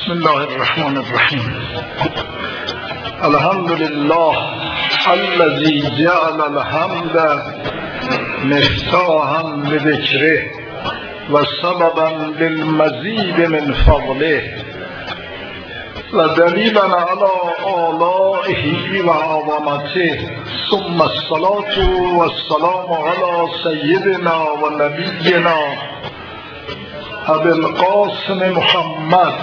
بسم الله الرحمن الرحیم. الحمد لله الذي جعل الحمد مفتاحا لذکره و سببا للمزید من فضله و دلیلا علی آلائه و عظمته، ثم الصلاة والسلام علی سیدنا و نبینا ابی القاسم محمد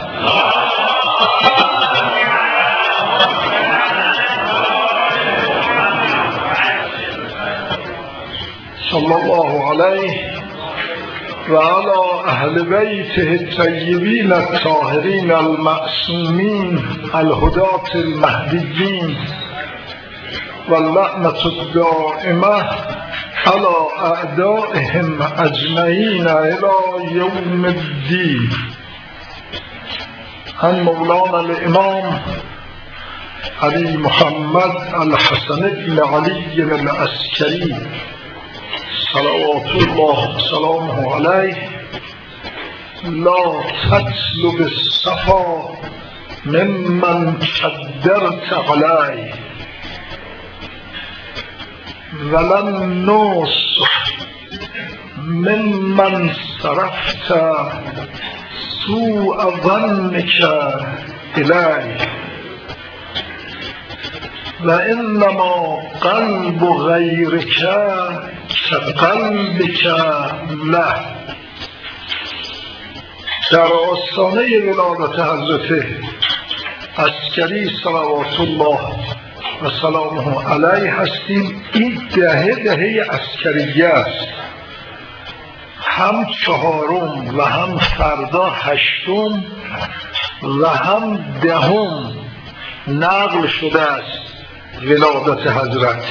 صلی الله علیه و علی اهل بیته الطیبین الطاهرین المعصومین الهداة المهدیین و اللعنة الدائمة على اعدائهم اجمعین الى یوم الدین. عن مولانا الامام علی محمد الحسن بن علی العسکری صلوات الله وسلامه علیه: لا تطلب الصفا ممن قدرت علیه ولن النصح ممن صرفت سوء ظنك إليه وإنما قلب غيرك كقلبك له. در آستانه ولادت حضرت عسکری صلوات الله و سلامه علیه هستیم. این دهه عسکریه است، هم چهارم و هم فردا هشتم و هم دهم نقل شده است ولادت حضرت.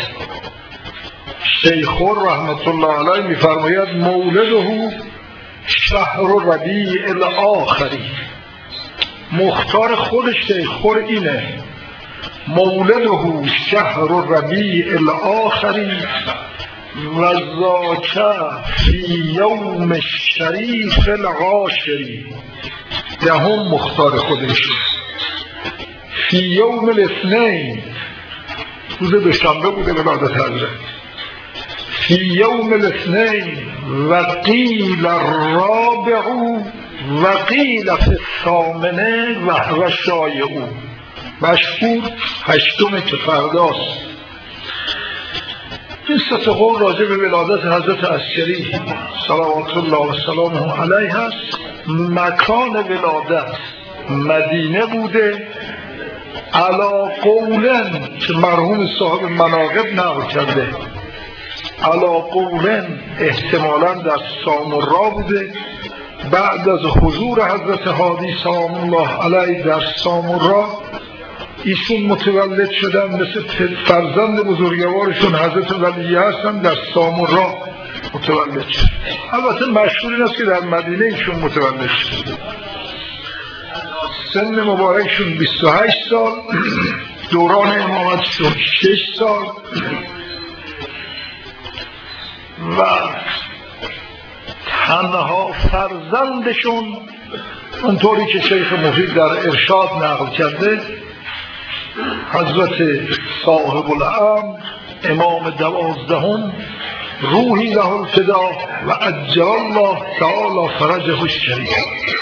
شیخ رحمت الله علیه می‌فرماید مولده شهر ربیع الاخری. مختار خود شیخ اینه: مولده شهر ربیع الاخری و ذاک فی یوم الشریف العاشری. دهم مختار خودش فی یوم الاثنین، روز دوشنبه بوده ولادت حضرت. فی یوم الاثنین و قیل الرابع و قیل فی الثامنه و هو شایع. مشهور هشتم که فرداست. این سه قول راجع به ولادت حضرت عسکری صلوات الله و سلامه علیه است. مکان ولادت مدینه بوده، علا قولن که مرحوم صاحب مناقب نقل کرده، علا قولن احتمالا در سامرا بوده. بعد از حضور حضرت هادی سلام الله علیه در سامرا ایشون متولد شدن، مثل فرزند بزرگوارشون حضرت ولی هستن در سامرا متولد شد. البته مشهور این است که در مدینه ایشون متولد شد. سن مبارکشون 28 سال، دوران امامتشون 6 سال و تنها فرزندشون اونطوری که شیخ مفید در ارشاد نقل کرده حضرت صاحب الامر امام 12 روحی له الفدا و عجل الله تعالی فرجه الشریف.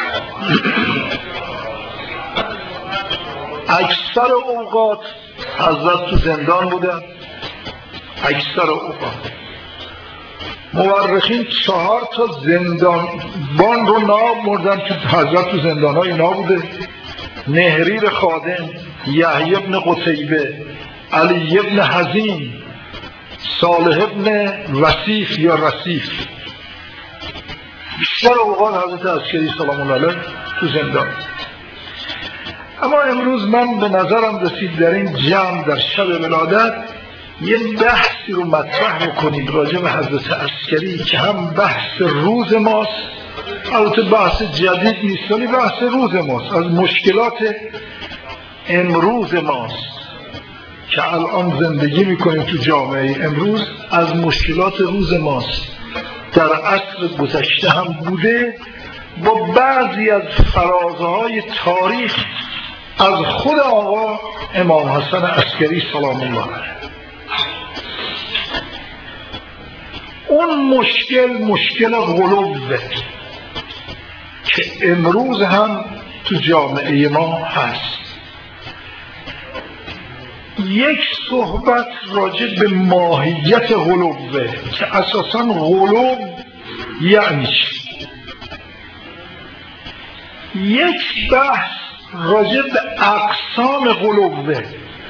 اکثر اوقات حضرت تو زندان بودن. اکثر اوقات مورخین 4 زندانبان رو نام بردن که حضرت تو زندان های اینا بوده: نهریر خادم، یحیی ابن قتیبه، علی ابن حزین، صالح ابن وصیف یا رصیف. بیشتر اوقات حضرت عسکری سلام الله علیه تو زندان. اما امروز من به نظرم رسید در این جمع در شب ولادت یه بحثی رو مطرح بکنیم راجع به حضرت عسکری که هم بحث روز ماست، البته بحث جدید نیست ولی بحث روز ماست، از مشکلات امروز ماست که الان زندگی میکنیم تو جامعه امروز. از مشکلات روز ماست، در عصر گذشته هم بوده با بعضی از فرازهای تاریخ از خود آقا امام حسن عسکری سلام الله علیه. اون مشکل غلوه که امروز هم تو جامعه ما هست. یک صحبت راجع به ماهیت غلوه که اساساً غلو یعنی چی؟ یک بحث راجع به اقسام غلوه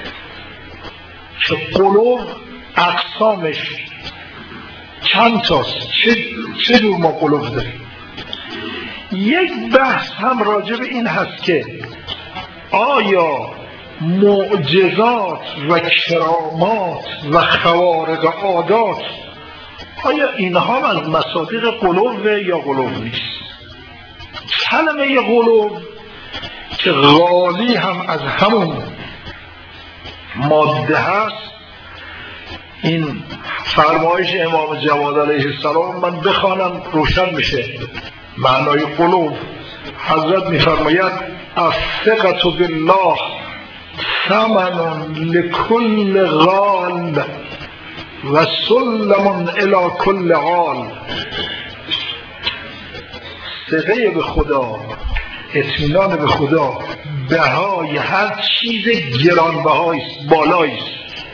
که غلو اقسامش چند تاست، چه جور ما غلو داریم. یک بحث هم راجع به این هست که آیا معجزات و کرامات و خوارق عادات آیا اینها از مصادیق غلو یا غلو نیست؟ کلمه غلو که غالی هم از همون ماده هست، این فرمایش امام جواد علیه السلام من بخوانم روشن میشه معنای غلو. حضرت میفرماید الثقة بالله ثمن لكل غال و سلم الى كل غال. ثقه به خدا، اطمینان به خدا بهای هر چیز گرانبهایی است، بالایی است.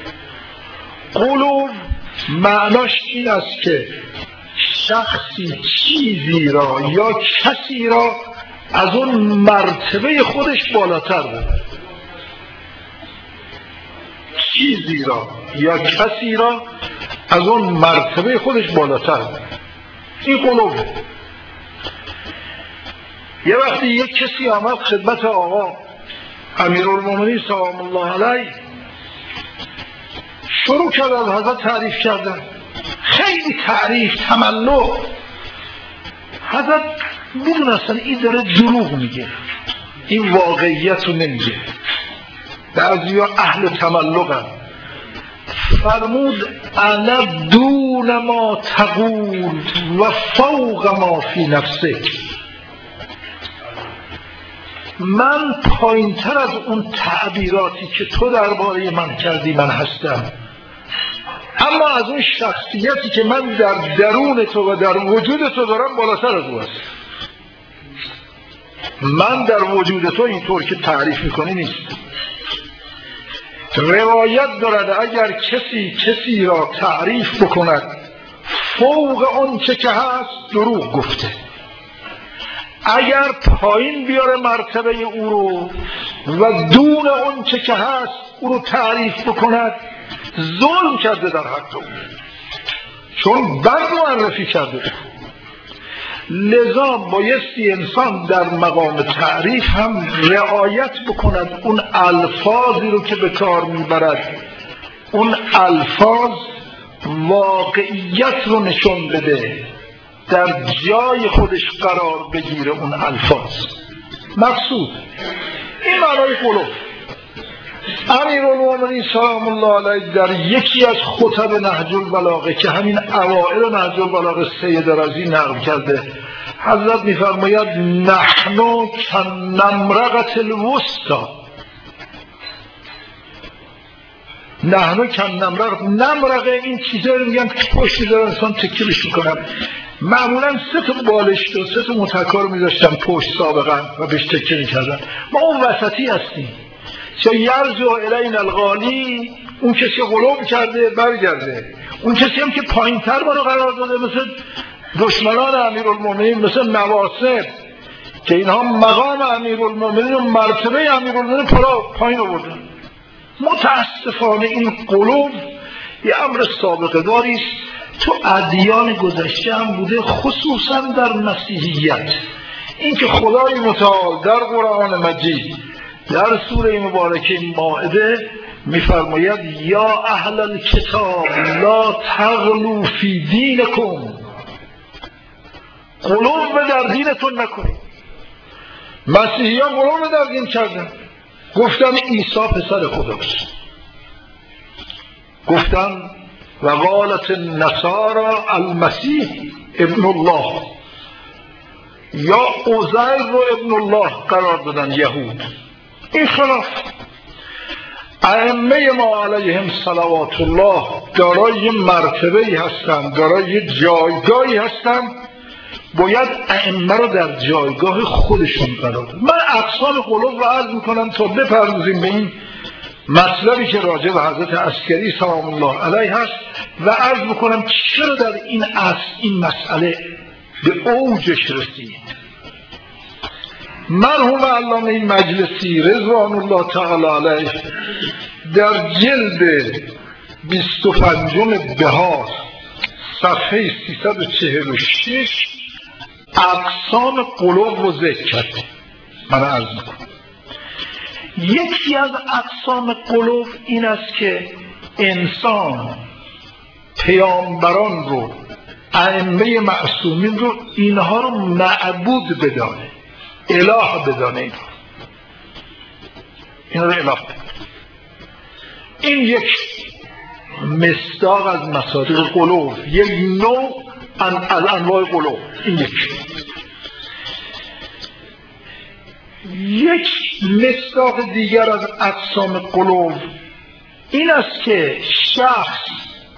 غلو معناش این است که شخصی چیزی را یا کسی را از اون مرتبه خودش بالاتر ببره. چیزی را یا کسی را از اون مرتبه خودش بالاتر ببره. این غلوه. یه وقتی یک کسی آمد خدمت آقا امیرالمومنین سلام الله علیه، شروع کرد از حضرت تعریف کردن، خیلی تعریف، تملق. حضرت میدونستن این داره دروغ میگه، این واقعیت رو نمیگه. بعضیا اهل تملقن. فرمود انا دون ما تقول و فوق ما فی نفسک، من پایینتر از اون تعبیراتی که تو درباره من کردی من هستم، اما از اون شخصیتی که من در درون تو و در وجود تو دارم بالاتر از او هست. من در وجود تو اینطور که تعریف میکنی نیست. روایت دارد اگر کسی را تعریف بکند فوق اون چه که هست دروغ گفته، اگر پایین بیاره مرتبه او رو و دون اون چه که هست او رو تعریف بکند ظلم کرده در حق او، چون بد معرفی کرده. لذا بایستی انسان در مقام تعریف هم رعایت بکند اون الفاظی رو که به کار میبرد، اون الفاظ واقعیت رو نشون بده، در جای خودش قرار بگیره اون الفاظ. مقصود این معنای غلو. امیرالمومنین سلام الله علیه در یکی از خطب نهج البلاغه که همین اوائل نهج البلاغه سید رازی نقل کرده، حضرت میفرماید نحن کنمرقة الوسطی، نحن کنمرقة. نمرقه این چیزا رو میگن که پشت دارن انسان تکیلش میکنن. معمولا 3 تا بالشت و 3 تا متکا میذاشتن پشت سابقا و بهش تکیه میکردن. ما اون وسطی هستیم. چه یرجع الینا الغالی، اون کسی غلو کرده برگرده، اون کسی هم که پایینتر ما رو قرار داده مثل دشمنان امیرالمومنین، مثل نواصب که اینها مقام امیرالمومنین و مرتبه امیرالمومنین پایین آوردن. متاسفانه این غلو یه امر سابقه داری است، تو ادیان گذشته هم بوده، خصوصا در مسیحیت. این که خدای متعال در قرآن مجید در سوره مبارکه مائده میفرماید یا اهل الکتاب لا تغلوا فی دینکم، غلو در دینتون نکنید. مسیحیان غلو در دین کردن، گفتن عیسی پسر خداست، گفتن و قالت النصارى المسیح ابن الله، یا عزیر رو ابن الله قرار دادن یهود. این خلاف. ائمه ما علیهم صلوات الله دارای مرتبه‌ای هستند، دارای جایگاهی هستند، باید ائمه رو در جایگاه خودشون قرار داد. من اقسام قلوب رو عرض میکنم تا بپردازیم به این مطلبی که راجع به حضرت عسکری سلام الله علیه هست و عرض میکنم چرا در این مسئله به اوجش رسید. مرحوم علامه مجلسی رضوان الله تعالی علیه در جلد 25 بهار صفحه 346 اقسام قلوب رو ذکر کرده. من عرض میکنم یکی از اقسام قلوب این است که انسان پیامبران رو، ائمه معصومین رو، اینها رو معبود بدانه، اله بدانه، اینا رو اله بدانه. این یک مصداق از مصادیق قلوب، یک نوع از انواع قلوب. این یک مصداق دیگر از اقسام قلوب این است که شخص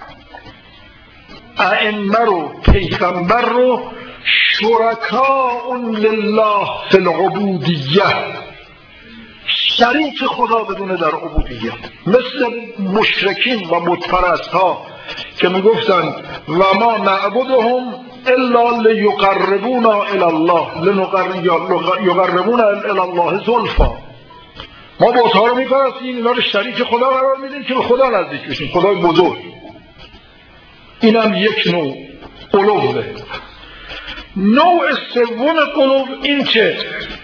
ائمه رو، پیغمبر رو شرکاء لله فی العبودیه، شریک خدا بدونه در عبودیت، مثل مشرکین و بتپرست ها که میگفتن و ما نعبدهم الا لیقربونا الی الله یقربونا الی الله زلفا. ما بت‌ها رو میپرستیم، اینا رو شریک خدا قرار میدیم که به خدا نزدیک بشیم، خدای بزرگ. اینم یک نوع قلوبه. نوع سوم قلوب این که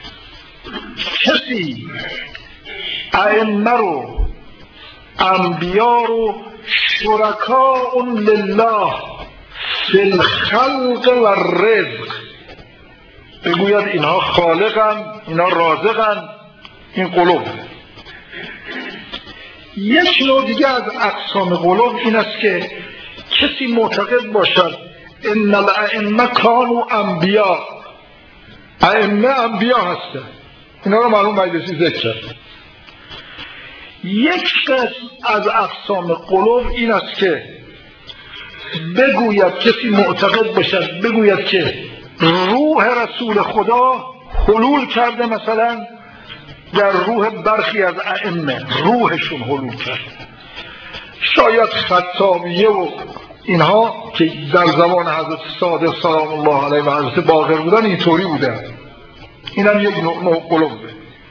کسی ائمه رو، انبیا رو شرکاء لله فی الخلق و الرزق بگوید اینها خالقن، اینا رازقن. این قلوب. یک نوع دیگه از اقسام قلوب این است که کسی معتقد باشد ان الائمه کانوا انبیا، ائمه انبیا هستند. اینا رو مرحوم مجلسی ذکر کرد. یک قسم از اقسام قلوب این است که بگوید، کسی معتقد باشد بگوید که روح رسول خدا حلول کرده، مثلا در روح برخی از ائمه روحشون حلول کرده. شاید خطابیه و اینها که در زمان حضرت صادق سلام الله علیه و حضرت باقر بودن اینطوری بودن. اینم یک نوع قلوبه.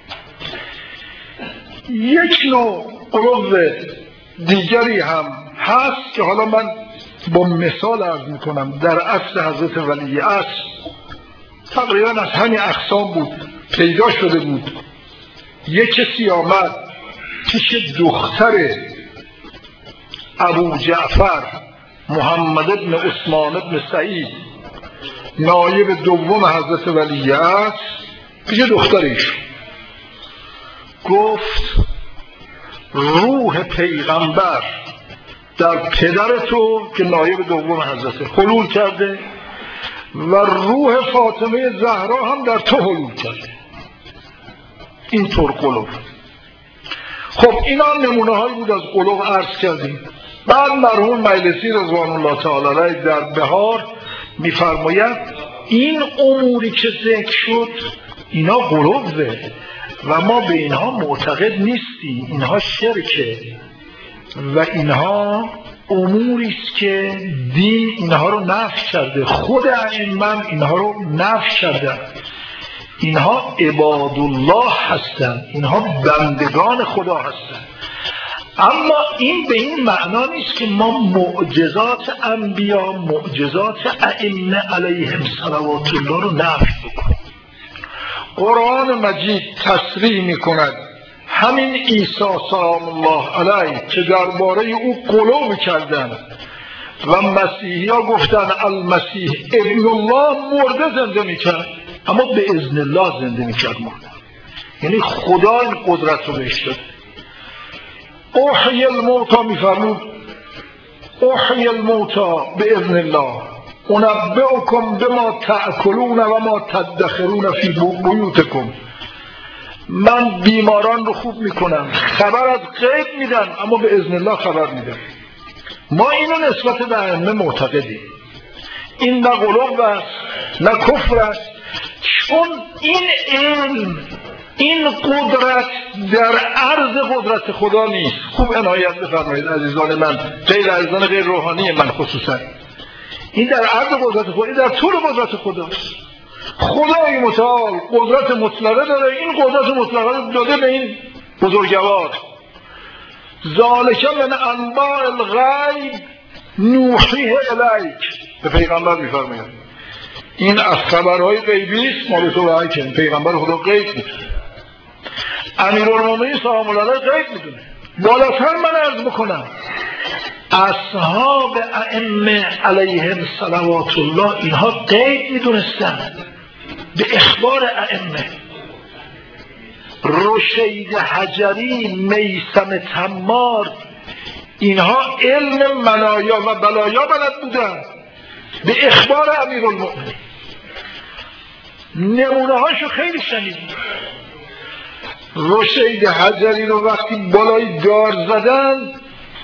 یک نوع قلوب دیگری هم هست که حالا من با مثال عرض میکنم. در عصر حضرت ولی عصر تقریبا از همین اقسام بود، پیدا شده بود. یک کسی آمد پیش دختر ابو جعفر محمد ابن عثمان ابن سعید، نایب دوم حضرت ولی عصر، پیش دخترش گفت روح پیغمبر در پدر تو که نایب دوم حضرت حلول کرده و روح فاطمه زهرا هم در تو حلول کرده. اینطور قلوب. خب اینا نمونه هایی بود از قلوب عرض کردیم. بعد مرحوم مجلسی رضوان الله تعالی علیه در بهار میفرماید این اموری که ذکر شد اینا قلوبه و ما به اینها معتقد نیستیم، اینها شرکه و اینها اموریست که دین اینها رو نفی کرده، خود ائمه اینها رو نفی کرده. اینها عباد الله هستند، اینها بندگان خدا هستند. اما این به این معنا نیست که ما معجزات انبیا، معجزات ائمه علیهم صلوات الله رو نفی بکنیم. قرآن مجید تصریح میکند همین عیسی سلام الله علیه که درباره او قلوب کردن و مسیحی ها گفتن المسیح ابن الله مرده زنده میکرد، اما به اذن الله زنده میکرد مرده. یعنی خدا این قدرت رو بهش داد. احیی الموتی میفرمود، احیی الموتی به اذن الله، انبئکم بما تأکلون و ما تدخرون فی بیوتکم. من بیماران رو خوب میکنم، خبر از غیب میدم، اما به اذن الله خبر میدم. ما اینو نسبت به ائمه معتقدیم. این نه غلو است نه کفر است، چون این علم، این قدرت در عرض قدرت خدا نیست. خوب عنایت بفرمایید عزیزان من، غیر عزیزان غیر روحانی من خصوصا، این در عرض قدرت خدا، این در طول قدرت خداست. خدای متعال قدرت مطلقه داره، این قدرت مطلقه رو داده به این بزرگوار. ذالک من انباء الغیب نوحیه الیک، به پیغمبر میفرماید این از خبرهای غیبی است، ما به تو وحی کردیم. پیغمبر خدا غیب میدونه، امیرالمومنین سلام الله علیه غیب میدونه. بالاتر من عرض بکنم اصحاب ائمه علیهم صلوات الله اینها غیب میدونستن به اخبار ائمه. رشید حجری، میثم تمار، اینها علم منایا و بلایا بلد بودن به اخبار امیرالمومنین. نمونه هاشو خیلی شنیدیم. رشید حجری رو وقتی بالای دار زدن،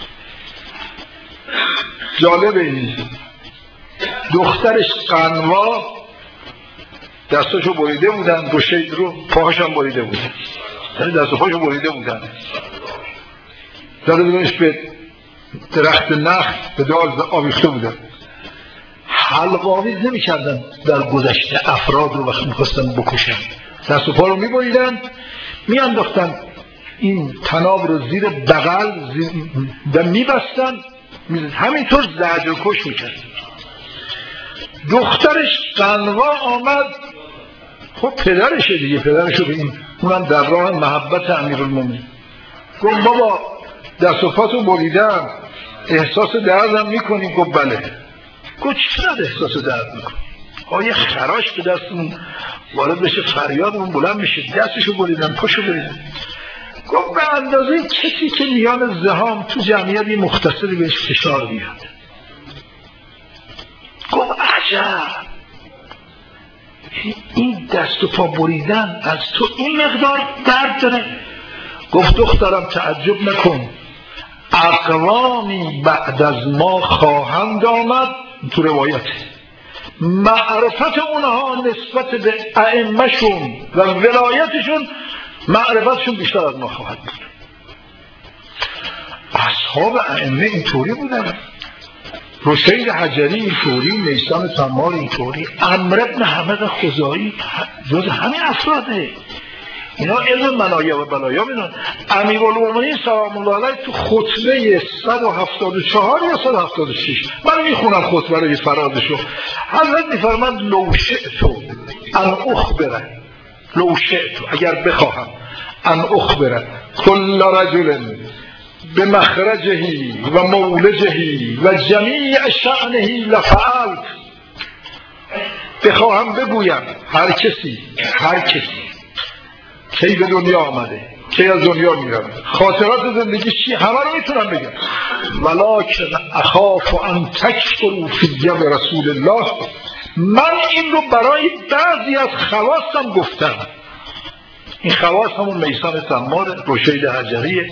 جالبه این دخترش قنوا دستاشو بریده بودن، رشید رو پاهاش هم بریده بودن، یعنی دست و پاهاشو بریده بودن، دادنش به درخت نخل به دار آویخته بودن. حلق آویز نمی کردن در گذشته افراد رو وقتی میخواستن بکشن، دست و پا رو می بریدن، می انداختن این تناب رو زیر بغل و می بستن، همینطور زجر کش میکرد. دخترش قنوا آمد، خب پدرشه دیگه، پدرشو به این اونم در راه محبت امیرالمومنین گفت بابا دست و پاتو بریدم، احساس دردم میکنی؟ گفت بله. گفت چرا احساس درد میکنی؟ آیه خراش به دستمون وارد بشه، فریادمون بلند میشه، دستشو بریدم، پاشو بریدم. گفت به اندازه کسی که میان زهام تو جمعیتی مختصری بهش فشار بیاد. گفت عجب، این دست و پا بریدن از تو این مقدار درد داره؟ گفت دخترم تعجب نکن، اقوامی بعد از ما خواهند آمد، تو روایته، معرفت اونها نسبت به ائمه‌شون و ولایتشون، معرفتشون بیشتر از ما خواهد بود. اصحاب ائمه اینطوری بودن، رشید حجری اینطوری، میثم تمار اینطوری، عمرو بن حمد خزاعی جز همین افراده. اینا علم منایا و بلایا میدونن. امیرالمومنین سلام الله علیه تو خطبه 174 یا 176، من میخونم خطبه رو فرازشو، حضرت میفرمند لو شئتو ان اخبره، لو شئتو اگر بخواهم، ان اخبره کل رجل به مخرجهی و مولجهی و جمیع شأنهی لفعلت، بخواهم بگویم هر کسی کی به دنیا آمده، کی از دنیا میره، خاطرات زندگی چی، همه رو میتونم بگم. ولکن اخاف ان تکفروا فی به رسول الله، من این رو برای بعضی از خواصم گفتم. این خواص همون میثم تمار، رشید حجریه،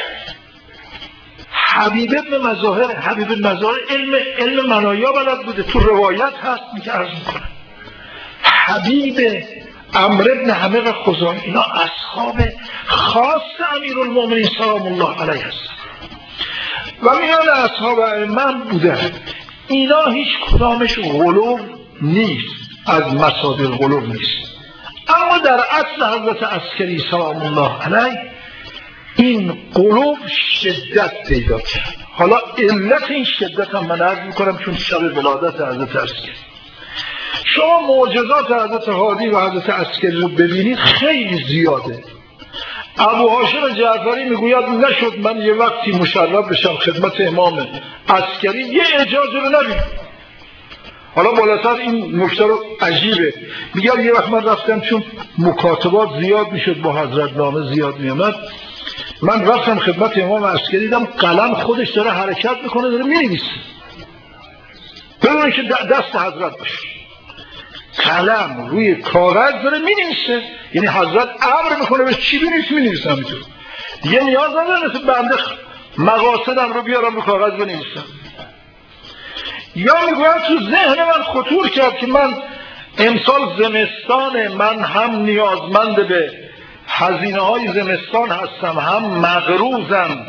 حبیب ابن مظاهر. حبیب ابن مظاهر علم منایا بلد بوده، تو روایت هست میگه عرض میکنه. حبیب عمرو بن حمد خزاعی، اینا اصحاب خاص امیرالمومنین سلام الله علیه هستن و میان اصحاب ائمه بودن. اینا هیچ کدامش غلو نیست، از مصادر غلو نیست، اما در اصل حضرت عسکری سلام الله علیه این غلو شدت پیدا کرد. حالا علت این شدت هم من عرض میکنم، چون شب ولادت حضرت عسکری، شما معجزات حضرت هادی و حضرت عسکری رو ببینید خیلی زیاده. ابو هاشم جعفری میگوید نشد من یه وقتی مشرف بشم خدمت امام عسکری یه اجازه رو نبینم. حالا بالاتر این نکته رو عجیبه، میگم یه وقت من رفتم چون مکاتبات زیاد میشد، با حضرت نامه زیاد میامد، من رفتم خدمت امام عسکری، دیدم قلم خودش داره حرکت میکنه، داره مینویسه. بدون که دست حضرت باشه. قلم روی کاغذ داره می‌نویسه، یعنی حضرت امر میکنه به چی بنویس می‌نویسه همینطور. دیگه نیاز نداره مثل بنده مقاصدم رو بیارم رو کاغذ بنویسم. یا میگوید تو ذهن من خطور کرد که من امسال زمستان، من هم نیازمند به هزینه های زمستان هستم، هم مغروزم،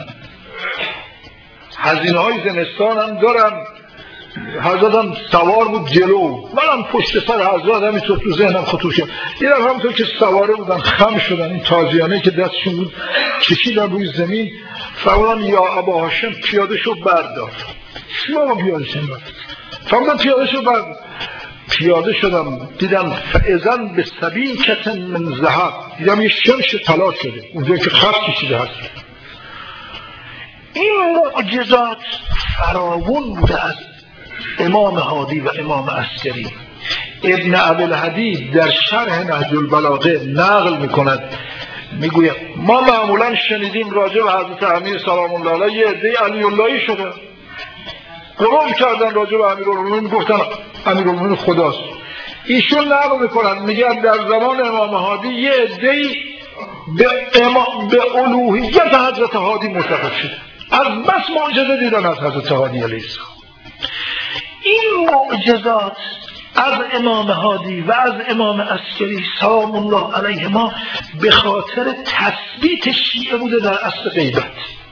هزینه های زمستان هم دارم. حضرتم سوار بود جلو، منم پشت سر حضرت همینطور تو ذهنم خطور کرد. دیدم همونطور که سواره بودن خم شدن، این تازیانه که دستشون بود کشیدن روی زمین، فرمودن یا ابا هاشم پیاده شو بردار. شما پیاده شو بردار. فرمودن پیاده شو بردار. پیاده شدم، دیدم فاذن به سبیکة من ذهب، دیدم یه شمش طلا شده اونجا که خط کشیده هست. این معجزات فراوون بوده از امام هادی و امام عسکری. ابن ابوالهدی در شرح نهج البلاغه نقل میکند، میگوید ما معمولا شنیدیم راجع به حضرت امیر سلام الله علیه یه عده علی اللهی شده، قرآن کردن راجع به امیرالمومنین، گفتن امیرالمومنین خداست. ایشون نقل میکنن میگن در زمان امام هادی یه عده‌ای به الوهیت حضرت هادی معتقد شده، از بس معجزه دیدن از حضرت هادی علیه السلام. این معجزات از امام هادی و از امام عسکری سلام الله علیهما به خاطر تثبیت شیعه بوده در اصل غیبت.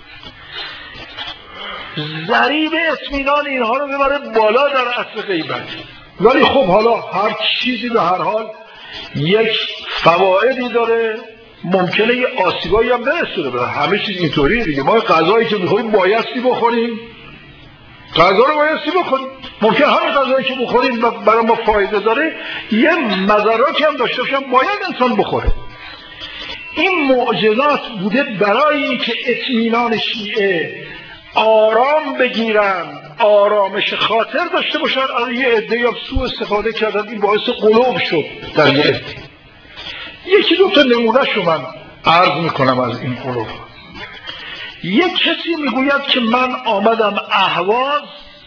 ضریب اطمینان اینها رو ببره بالا در اصل غیبت. ولی خب حالا هر چیزی به هر حال یک فوائدی داره، ممکنه یه آسیبایی هم برسونه به همه چیز. اینطوریه دیگه، ما غذایی که میخوریم بایستی بخوریم، غذا رو بایستی بخوریم، ممکن همین غذایی که بخوریم برای ما فایده داره یه مضراتی هم داشته باشن، باید انسان بخوره. این معجزات بوده برای اینکه اطمینان شیعه آرام بگیرن، آرامش خاطر داشته باشن. یه عده‌ای هم سوء استفاده کردن، این باعث قلوب شد در یه عده. یکی دو تا نمونه‌شو من عرض میکنم از این قلوب. یک کسی میگوید که من آمدم اهواز،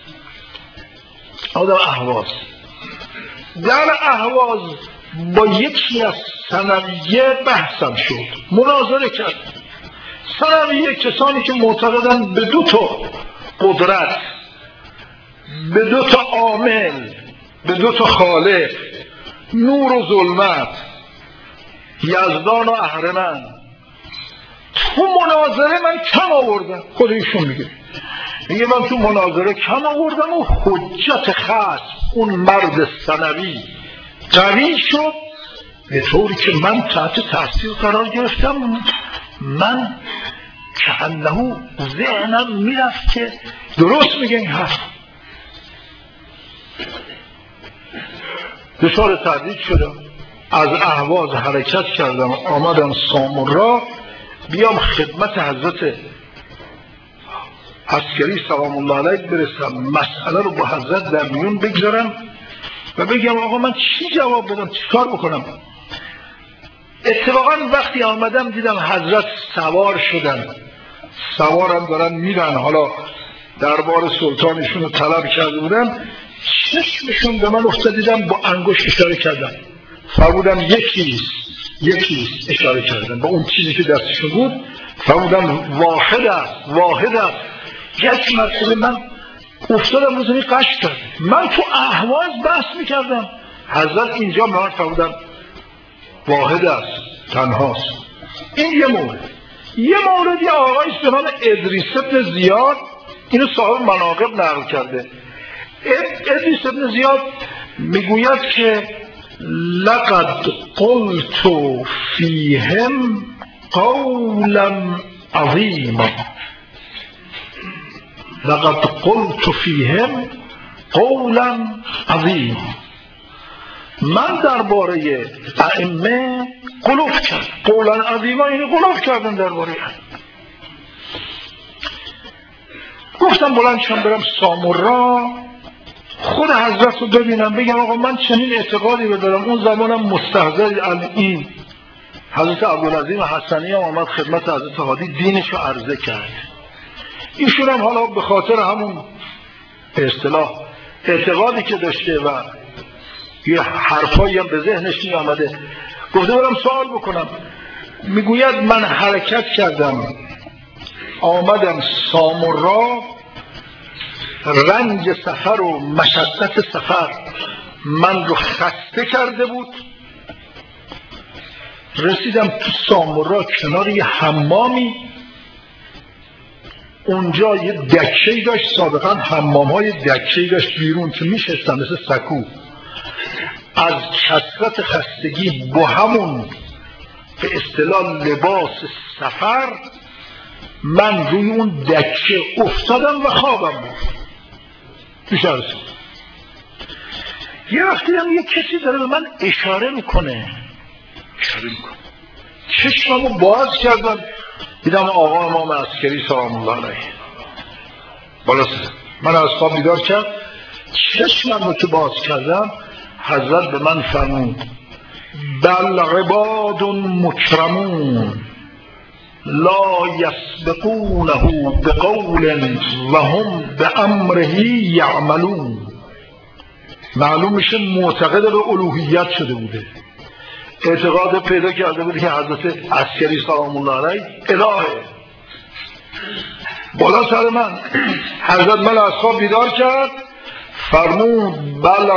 در اهواز با یکی از ثانویه بحثم شد، مناظره کرد. ثانویه کسانی که معتقدن به دو تا قدرت، به دو تا عامل، به دو تا خالق، نور و ظلمت، یزدان و اهرمن. تو مناظره من کم آوردم، خود ایشون میگه من تو مناظره کم آوردم و حجت خاص اون مرد ثانوی قوی شد، به طوری که من تحت تاثیر قرار گرفتم. من که انه ذهنم میرفت که درست میگه این حرف. دچار تردید شدم، از اهواز حرکت کردم، آمدم سامرا بیام خدمت حضرت عسکری سلام الله علیه برسم، مسئله رو با حضرت در میون بگذارم و بگم آقا من چی جواب بدم، چی کار بکنم. اتفاقا وقتی آمدم دیدم حضرت سوار شدن، سوارم دارن میرن، حالا دربار سلطانشون رو طلب کرده بودن. چشمشون به من افتاد، دیدم با انگشت اشاره کردن، فرمودن یکیست اشاره کردن با اون چیزی که دستشون بود، فرمودن واحد است. یک مرتبه من افتادم روزنی قش کرد. من تو اهواز بحث میکردم، حضرت اینجا به من فرمودن واحد است، تنهاست. این یه مورد. یه موردی آقایش به نام ادریس بن زیاد، اینو صاحب مناقب نقل کرده. ادریس بن زیاد میگوید که لقد قلت فیهم قولا عظیما، لقد قلت فیهم قولا عظیما. من درباره ائمه قلوب کردم، قولا عظیما یعنی قلوب کردم درباره. گفتم بلند شم برم سامرا خود حضرت رو ببینم، بگم آقا من چنین اعتقادی رو دارم. اون زمانم مستحضر این حضرت عبدالعظیم حسنی هم آمد خدمت حضرت هادی دینش رو عرضه کرد. ایشون هم حالا به خاطر همون به اصطلاح اعتقادی که داشته و یه حرفایی هم به ذهنش می آمده، گفته برم سوال بکنم. میگوید من حرکت کردم آمدم سامورا، رنج سفر و مشقت سفر من رو خسته کرده بود. رسیدم تو سامورا کنار یه حمامی، اونجا یه دکه‌ای داشت، سابقا حمام‌های دکه‌ای داشت بیرون که میشستن مثل سکو. از کثرت خستگی با همون به اصطلاح لباس سفر من روی اون دکه افتادم و خوابم بود. بیشتر یه وقتی هم یه کسی داره به من اشاره میکنه، چشممو باز کردم دیدم آقا امام عسکری سلام الله علیه بالا سر من از خواب بیدار کرد. چشمم رو که باز کردم حضرت به من فرمود بل عباد مکرمون لا یسبقونه بقول و هم بامره یعملون. معلوم میشه معتقد به الوهیت شده بوده، اعتقاد پیدا کرده بود که حضرت عسکری سلام الله علیه الهه. بالا سر من حضرت من از خواب بیدار کرد، فرمود بل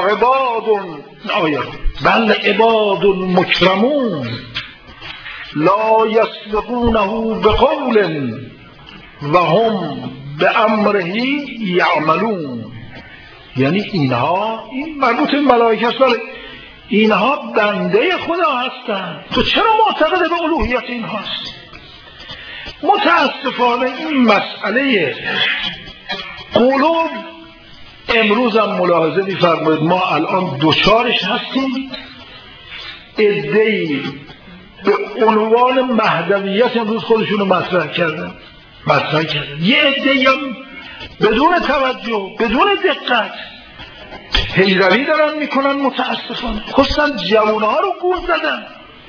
عباد مکرمون لا یسبقونه بقول و هم بامره یعملون. یعنی اینها، این مربوط به ملائکه است، اینها بنده خدا هستند، تو چرا معتقد به الوهیت اینهاست؟ متاسفانه این مسئله قلوب امروز هم ملاحظه می‌فرمایید ما الان دوچارش هستیم. عده‌ای به عنوان مهدویت امروز خودشونو مطرح کردن. یه عده‌ای هم بدون توجه، بدون دقت پیروی دارن میکنن. متاسفانه خصوصا جوانها رو گول زدن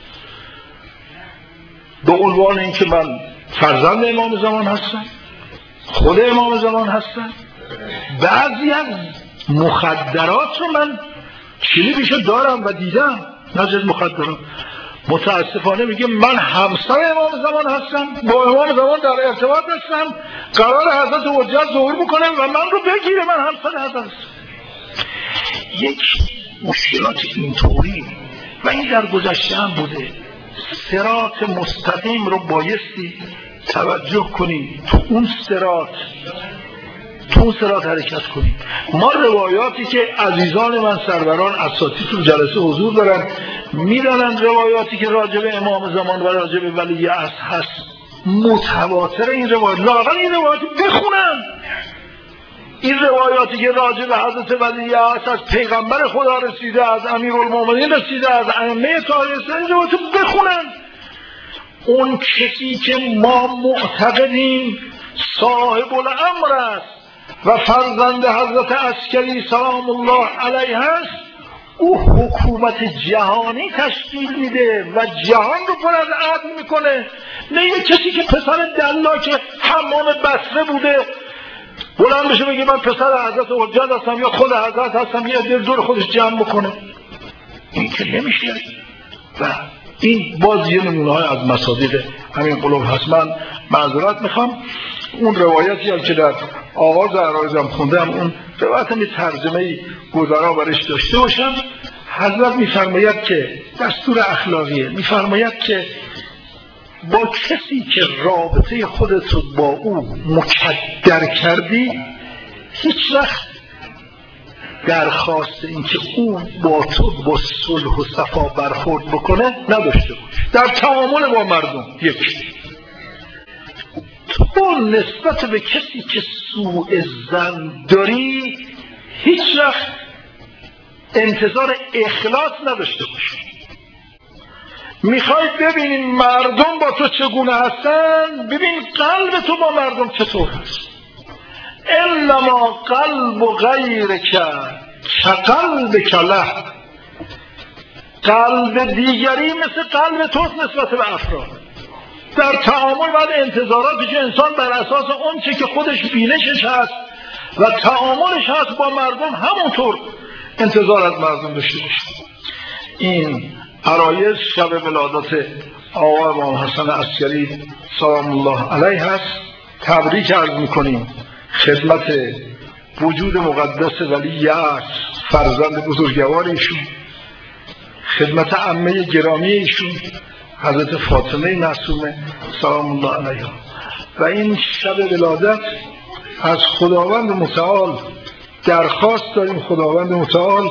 به عنوان اینکه من فرزند امام زمان هستم، خود امام زمان هستم. بعضی از مخدرات رو من کلیپشو دارم و دیدم، نجد مخدرات. متاسفانه میگه من همسر امام زمان هستم، با امام زمان در ارتباط هستم، قرار حضرت حجت ظهور بکنه و من رو بگیره، من همسر حضرت هستم. یک مشکلات اینطوری و این در گذشته هم بوده. صراط مستقیم رو بایستی توجه کنیم، تو اون صراط حرکت کنیم. ما روایاتی که عزیزان من سروران اساتید تو جلسه حضور دارن میدانن، روایاتی که راجع به امام زمان و راجع به ولی عصر هست متواتر. این روایات لااقل این روایاتی بخونن، این روایاتی که راجع به حضرت ولی عصر از پیغمبر خدا رسیده، از امیرالمومنین رسیده، از ائمه طاهرین رسیده، این روایاتو بخونن. اون کسی که ما معتقدیم صاحب الامر است و فرزند حضرت عسکری سلام الله علیه است، او حکومت جهانی تشکیل میده و جهان رو پر از عدل میکنه. نه یک کسی که پسر دلاک حمام بصره بوده بلند بشه بگه من پسر حضرت حجت هستم یا خود حضرت هستم، یه دل دور خودش جمع بکنه. این که نمیشه. و این باز یه نمونه‌های از مصادیق همین قلوب هست. من معذرت میخوام. اون روایتی هم که در آغاز عرایزم خوندم، اون روایت هم یه ترجمه گذرا برش داشته باشم. حضرت میفرماید که دستور اخلاقیه، میفرماید که با کسی که رابطه خودت رو با او مکدر کردی هیچ وقت درخواست این که او با تو با صلح و صفا برخورد بکنه نداشته باش. در تعامل با مردم تو نسبت به کسی که سوء ظن داری هیچ وقت انتظار اخلاص نداشته باش. میخوای ببینین مردم با تو چگونه هستن، ببین قلب تو با مردم چطور هست. انما قلب غیرک کقلبک له، قلب دیگری مثل قلب توست نسبت به افراد. در تعامل باید انتظاراتش انسان بر اساس اون چه که خودش بینشش هست و تعاملش هست با مردم همونطور انتظار از مردم داشته باشه. این عرایض شب ولادت آقا امام حسن عسکری سلام الله علیه هست. تبریک عرض میکنیم خدمت وجود مقدس ولی عصر، فرزند بزرگوار ایشون، خدمت عمه گرامی ایشون حضرت فاطمه معصومه سلام الله علیها. و این شب ولادت از خداوند متعال درخواست داریم خداوند متعال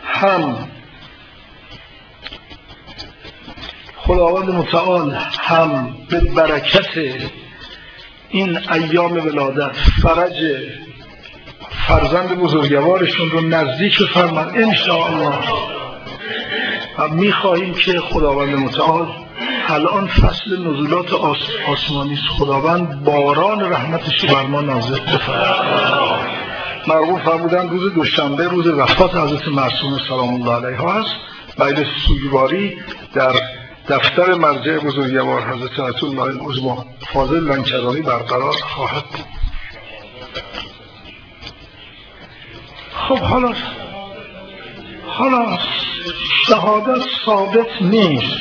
هم به برکت این ایام ولادت فرج فرزند بزرگوارشون رو نزدیک بفرماید انشاءالله. و میخواهیم که خداوند متعال الان فصل نزولات آسمانی است، خداوند باران رحمتش بر ما نازل بفرماید. مرحوم فرمودن روز دوشنبه روز وفات حضرت معصومه سلام الله علیها است. مجلس سوگواری در دفتر مرجع بزرگوار حضرت آیت الله العظمی فاضل لنکرانی برقرار خواهد بود. خب حالا شهادت ثابت نیست.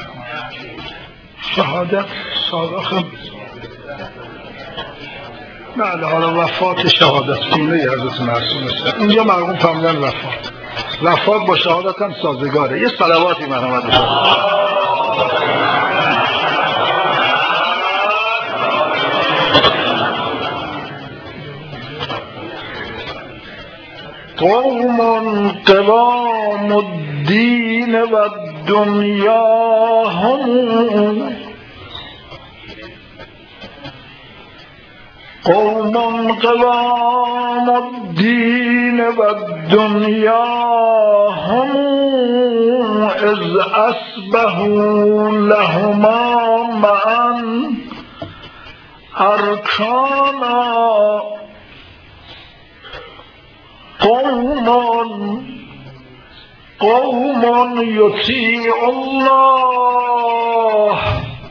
شهادت ثابت بله، حالا وفات شهادت گونه حضرت معصوم است. اینجا مرحوم فرمودن وفات با شهادت هم سازگاره. یه صلواتی مرحمت بشه. قوم قوام الدین و دنیا هم قوم قوام الدین و دنیا هم از اصبحوا لهما معا ارکانا قوم یطیع الله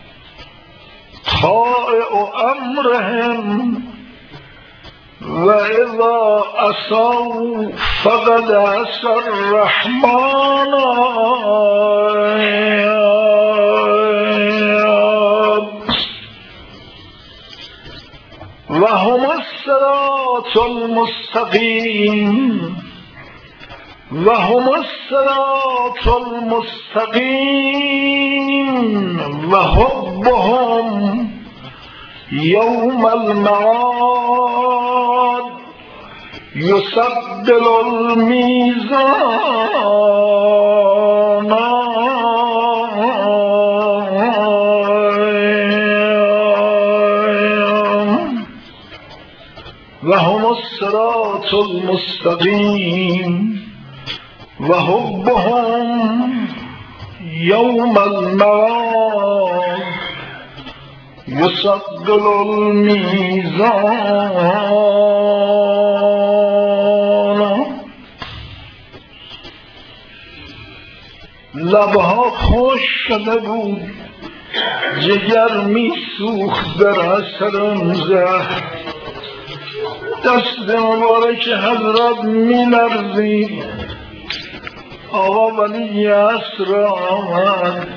طائع امرهم و اذا عصوا فقد عصى الرحمن و هم الصراط المستقیم و هم الصراط المستقیم و حبهم یوم المعاد یسبل المیزان و هم الصراط المستقیم و حبهم یوم المعاد یسبل المیزان. لبها خوش شده بود، جگر می سوخت در اثر زهر، دست مبارک حضرت می لرزید. آقا ولی عصر آمد،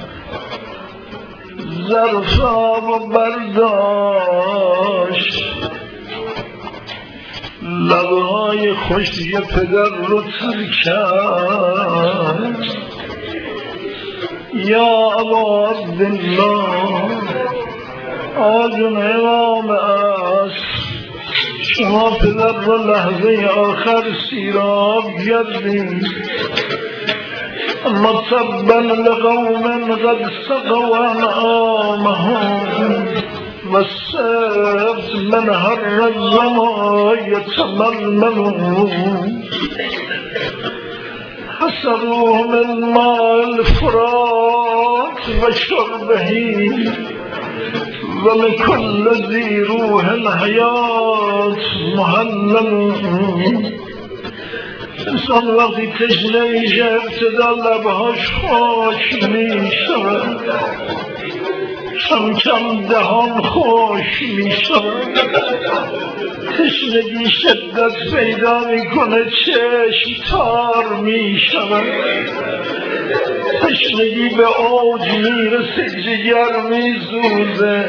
ظرف آب برداشت، لبهای خوشی پدر رو تر کرد. یا ابا عبدالله آجون امام عصر، شما پدر رو لحظه آخر سیراب گردید. اما تبا لقوم قد سقوا انعامهم والسبت من هر الظما يتململون حسبوه من ماء الفرات وشربه ولكل ذي روح الحياة مهلل. انسان وقتی تشنه میشه ابتدا لبهاش خاک میشود، کم کم دهان خوش می شود، تشنگی شدت پیدا می کنه، چشم تار می شود، تشنگی به اوج می رسه، جگر می سوزه.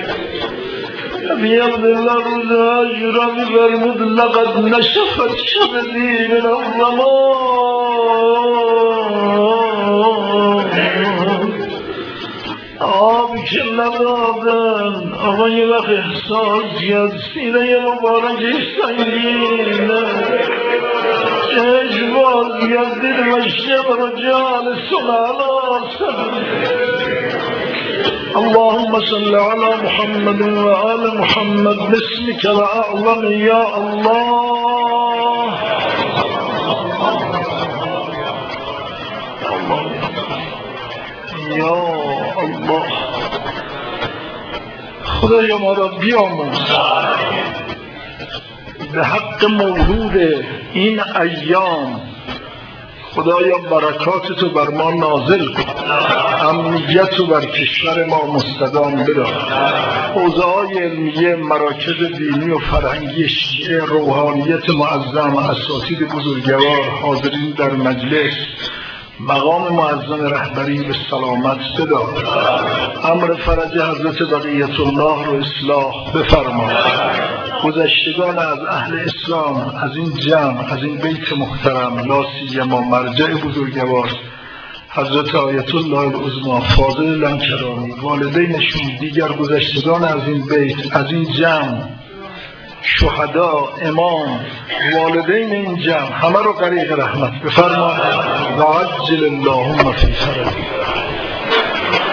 بیاد الله روز عاشورا می فرمود لقد نشفت شبدی من الظما، آب که ندادن آقا یه وقت احساس کرد سینه مبارکش سنگینه، چشم باز کرد دید و شب رو جان سلالا سنگینه. اللهم صل على محمد وآل محمد باسمك الأعظم يا الله. یا الله، خدایا ما را بیاموز به حق مولود این ایام. خدایا برکات تو بر ما نازل کن، امنیت تو بر کشور ما مستدام بدار، حوزه‌های علمیه، مراکز دینی و فرهنگی شیعه، روحانیت معظم، اساتید بزرگوار حاضرین در مجلس، مقام معظم رهبری به سلامت بدار، امر فرج حضرت بقیت الله رو اصلاح بفرما. گذشتگان از اهل اسلام از این جمع، از این بیت محترم، لا سیما مرجع بزرگوار حضرت آیت الله العظمی فاضل لنکرانی، والدینشون، دیگر گذشتگان از این بیت، از این جمع، شهدا، امام، والدین این جمع، همه رو غریق رحمت بفرما. و عجل اللهم فی فرج.